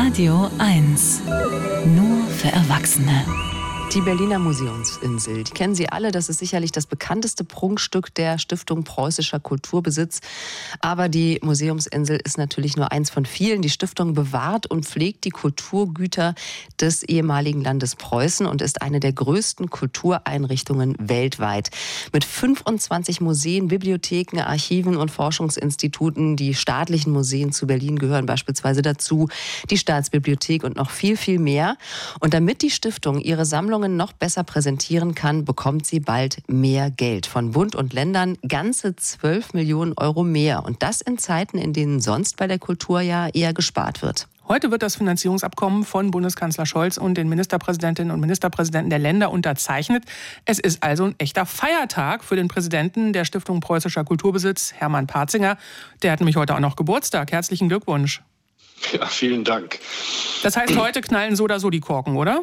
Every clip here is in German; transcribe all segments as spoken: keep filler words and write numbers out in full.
Radio eins. Nur für Erwachsene. Die Berliner Museumsinsel, die kennen Sie alle. Das ist sicherlich das bekannteste Prunkstück der Stiftung Preußischer Kulturbesitz. Aber die Museumsinsel ist natürlich nur eins von vielen. Die Stiftung bewahrt und pflegt die Kulturgüter des ehemaligen Landes Preußen und ist eine der größten Kultureinrichtungen weltweit. Mit fünfundzwanzig Museen, Bibliotheken, Archiven und Forschungsinstituten. Die staatlichen Museen zu Berlin gehören beispielsweise dazu, die Staatsbibliothek und noch viel, viel mehr. Und damit die Stiftung ihre Sammlung noch besser präsentieren kann, bekommt sie bald mehr Geld. Von Bund und Ländern ganze zwölf Millionen Euro mehr. Und das in Zeiten, in denen sonst bei der Kultur ja eher gespart wird. Heute wird das Finanzierungsabkommen von Bundeskanzler Scholz und den Ministerpräsidentinnen und Ministerpräsidenten der Länder unterzeichnet. Es ist also ein echter Feiertag für den Präsidenten der Stiftung Preußischer Kulturbesitz, Hermann Patzinger. Der hat nämlich heute auch noch Geburtstag. Herzlichen Glückwunsch. Ja, vielen Dank. Das heißt, heute knallen so oder so die Korken, oder?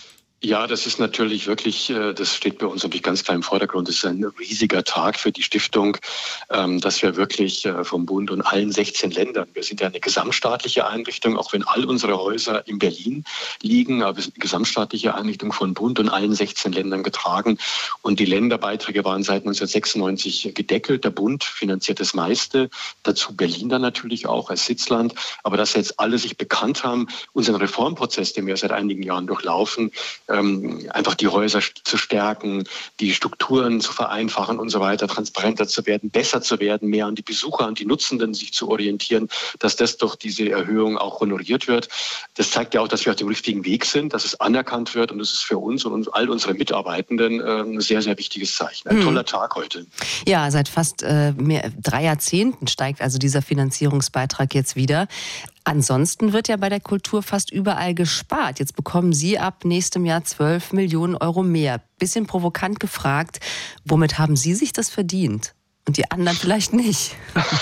Ja, das ist natürlich wirklich, das steht bei uns natürlich ganz klar im Vordergrund. Das ist ein riesiger Tag für die Stiftung, dass wir wirklich vom Bund und allen sechzehn Ländern, wir sind ja eine gesamtstaatliche Einrichtung, auch wenn all unsere Häuser in Berlin liegen, aber wir sind eine gesamtstaatliche Einrichtung von Bund und allen sechzehn Ländern getragen. Und die Länderbeiträge waren seit neunzehnhundertsechsundneunzig gedeckelt. Der Bund finanziert das meiste, dazu Berlin dann natürlich auch als Sitzland. Aber dass jetzt alle sich bekannt haben, unseren Reformprozess, den wir seit einigen Jahren durchlaufen, einfach die Häuser zu stärken, die Strukturen zu vereinfachen und so weiter, transparenter zu werden, besser zu werden, mehr an die Besucher, an die Nutzenden sich zu orientieren, dass das durch diese Erhöhung auch honoriert wird. Das zeigt ja auch, dass wir auf dem richtigen Weg sind, dass es anerkannt wird und das ist für uns und all unsere Mitarbeitenden ein sehr, sehr wichtiges Zeichen. Ein mhm. toller Tag heute. Ja, seit fast äh, mehr, drei Jahrzehnten steigt also dieser Finanzierungsbeitrag jetzt wieder. Ansonsten wird ja bei der Kultur fast überall gespart. Jetzt bekommen Sie ab nächstem Jahr zwölf Millionen Euro mehr. Bisschen provokant gefragt, womit haben Sie sich das verdient? Und die anderen vielleicht nicht.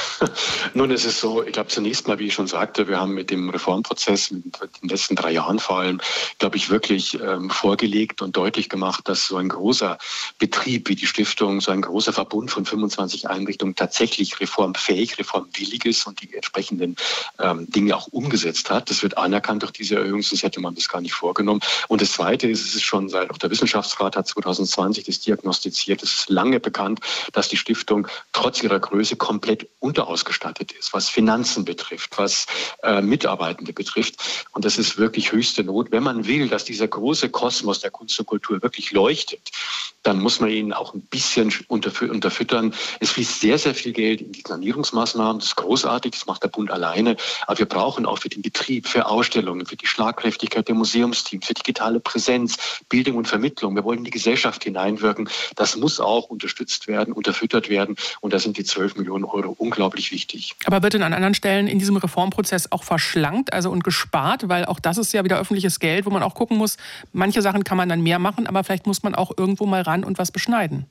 Nun, es ist so, ich glaube zunächst mal, wie ich schon sagte, wir haben mit dem Reformprozess, mit den letzten drei Jahren vor allem, glaube ich, wirklich ähm, vorgelegt und deutlich gemacht, dass so ein großer Betrieb wie die Stiftung, so ein großer Verbund von fünfundzwanzig Einrichtungen tatsächlich reformfähig, reformwillig ist und die entsprechenden ähm, Dinge auch umgesetzt hat. Das wird anerkannt durch diese Erhöhung, sonst hätte man das gar nicht vorgenommen. Und das Zweite ist, es ist schon seit, auch der Wissenschaftsrat hat zwanzig zwanzig das diagnostiziert, es ist lange bekannt, dass die Stiftung trotz ihrer Größe komplett unterausgestattet ist, was Finanzen betrifft, was äh, Mitarbeitende betrifft. Und das ist wirklich höchste Not. Wenn man will, dass dieser große Kosmos der Kunst und Kultur wirklich leuchtet, dann muss man ihn auch ein bisschen unterfü- unterfüttern. Es fließt sehr, sehr viel Geld in die Sanierungsmaßnahmen. Das ist großartig, das macht der Bund alleine. Aber wir brauchen auch für den Betrieb, für Ausstellungen, für die Schlagkräftigkeit der Museumsteams, für digitale Präsenz, Bildung und Vermittlung. Wir wollen in die Gesellschaft hineinwirken. Das muss auch unterstützt werden, unterfüttert werden. Und da sind die zwölf Millionen Euro unglaublich wichtig. Aber wird denn an anderen Stellen in diesem Reformprozess auch verschlankt, also und gespart? Weil auch das ist ja wieder öffentliches Geld, wo man auch gucken muss, manche Sachen kann man dann mehr machen, aber vielleicht muss man auch irgendwo mal ran und was beschneiden.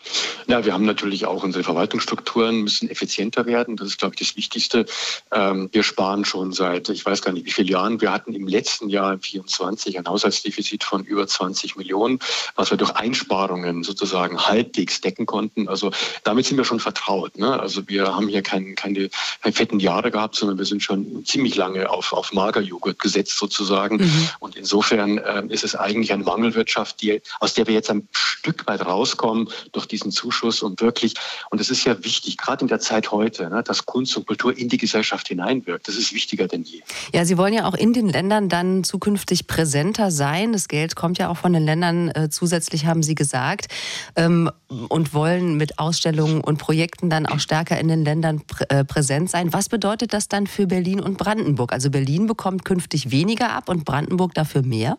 Ja, wir haben natürlich auch unsere Verwaltungsstrukturen müssen effizienter werden. Das ist, glaube ich, das Wichtigste. Wir sparen schon seit, ich weiß gar nicht wie viele Jahren. Wir hatten im letzten Jahr, im vierundzwanzig, ein Haushaltsdefizit von über zwanzig Millionen, was wir durch Einsparungen sozusagen halbwegs decken konnten. Also damit sind wir schon vertraut. Ne? Also wir haben hier kein, keine, keine fetten Jahre gehabt, sondern wir sind schon ziemlich lange auf, auf Magerjoghurt gesetzt sozusagen. Mhm. Und insofern äh, ist es eigentlich eine Mangelwirtschaft, die, aus der wir jetzt ein Stück weit rauskommen durch diesen Zuschuss und wirklich, und es ist ja wichtig, gerade in der Zeit heute, ne, dass Kunst und Kultur in die Gesellschaft hineinwirkt. Das ist wichtiger denn je. Ja, Sie wollen ja auch in den Ländern dann zukünftig präsenter sein. Das Geld kommt ja auch von den Ländern äh, zusätzlich, haben Sie gesagt, ähm, und wollen mit Ausstellungen und Projekten dann auch stärker in den Ländern prä- äh, präsent sein. Was bedeutet das dann für Berlin und Brandenburg? Also Berlin bekommt künftig weniger ab und Brandenburg dafür mehr?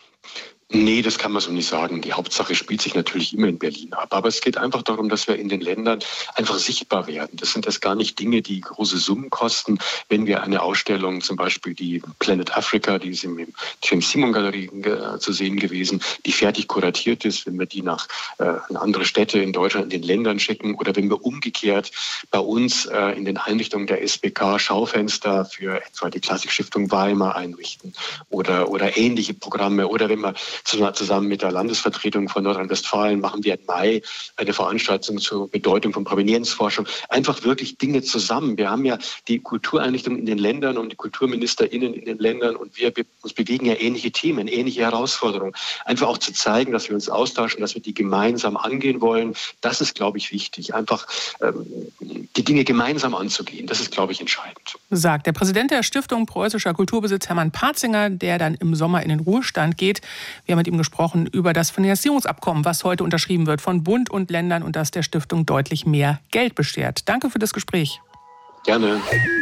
Nee, das kann man so nicht sagen. Die Hauptsache spielt sich natürlich immer in Berlin ab. Aber es geht einfach darum, dass wir in den Ländern einfach sichtbar werden. Das sind das gar nicht Dinge, die große Summen kosten. Wenn wir eine Ausstellung, zum Beispiel die Planet Africa, die ist im James-Simon-Galerie äh, zu sehen gewesen, die fertig kuratiert ist, wenn wir die nach äh, in andere Städte in Deutschland, in den Ländern schicken oder wenn wir umgekehrt bei uns äh, in den Einrichtungen der S B K Schaufenster für etwa die Klassikstiftung Weimar einrichten oder, oder ähnliche Programme oder wenn wir zusammen mit der Landesvertretung von Nordrhein-Westfalen machen wir im Mai eine Veranstaltung zur Bedeutung von Provenienzforschung. Einfach wirklich Dinge zusammen. Wir haben ja die Kultureinrichtungen in den Ländern und die KulturministerInnen in den Ländern und wir uns bewegen ja ähnliche Themen, ähnliche Herausforderungen. Einfach auch zu zeigen, dass wir uns austauschen, dass wir die gemeinsam angehen wollen. Das ist, glaube ich, wichtig. Einfach ähm, die Dinge gemeinsam anzugehen. Das ist, glaube ich, entscheidend. Sagt der Präsident der Stiftung Preußischer Kulturbesitz, Hermann Patzinger, der dann im Sommer in den Ruhestand geht. Wir haben mit ihm gesprochen über das Finanzierungsabkommen, was heute unterschrieben wird von Bund und Ländern und das der Stiftung deutlich mehr Geld beschert. Danke für das Gespräch. Gerne.